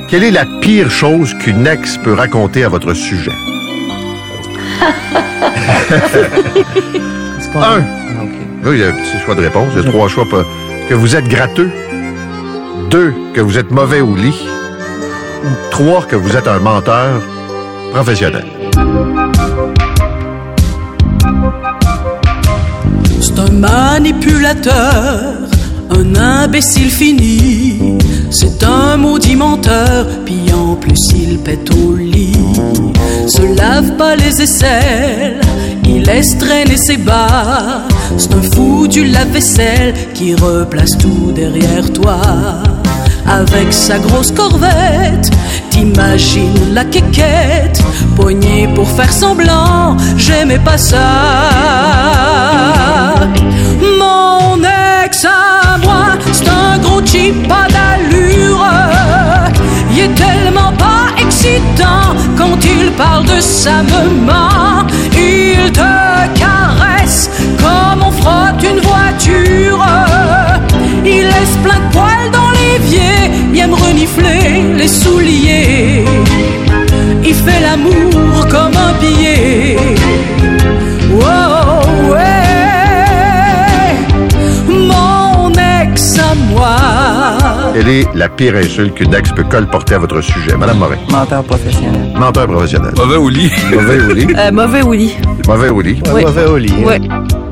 Quelle est la pire chose qu'une ex peut raconter à votre sujet? Un. Là, il y a un petit choix de réponse. Il y a 3 choix. Que vous êtes gratteux. 2. Que vous êtes mauvais au lit. Ou 3. Que vous êtes un menteur professionnel. C'est un manipulateur, un imbécile fini. C'est un maudit menteur, puis en plus il pète au lit. Se lave pas les aisselles, il laisse traîner ses bas. C'est un fou du lave-vaisselle qui replace tout derrière toi. Avec sa grosse corvette, t'imagines la quéquette, poignée pour faire semblant, j'aimais pas ça. Mon ex à moi, c'est un gros cheap pas d'allure. Il est tellement pas excitant, quand il parle de sa maman. Il te caresse comme on frotte une voiture. Il laisse plein de poils dans l'évier, il aime renifler les souliers. Il fait l'amour comme un billet. Oh, ouais. Mon ex à moi. Quelle est la pire insulte qu'une ex peut colporter à votre sujet? Madame Morin. Menteur professionnel. Menteur professionnel. Mauvais au lit. Mauvais au lit. Mauvais au lit. Mauvais au lit. Oui. Mauvais au lit. Oui.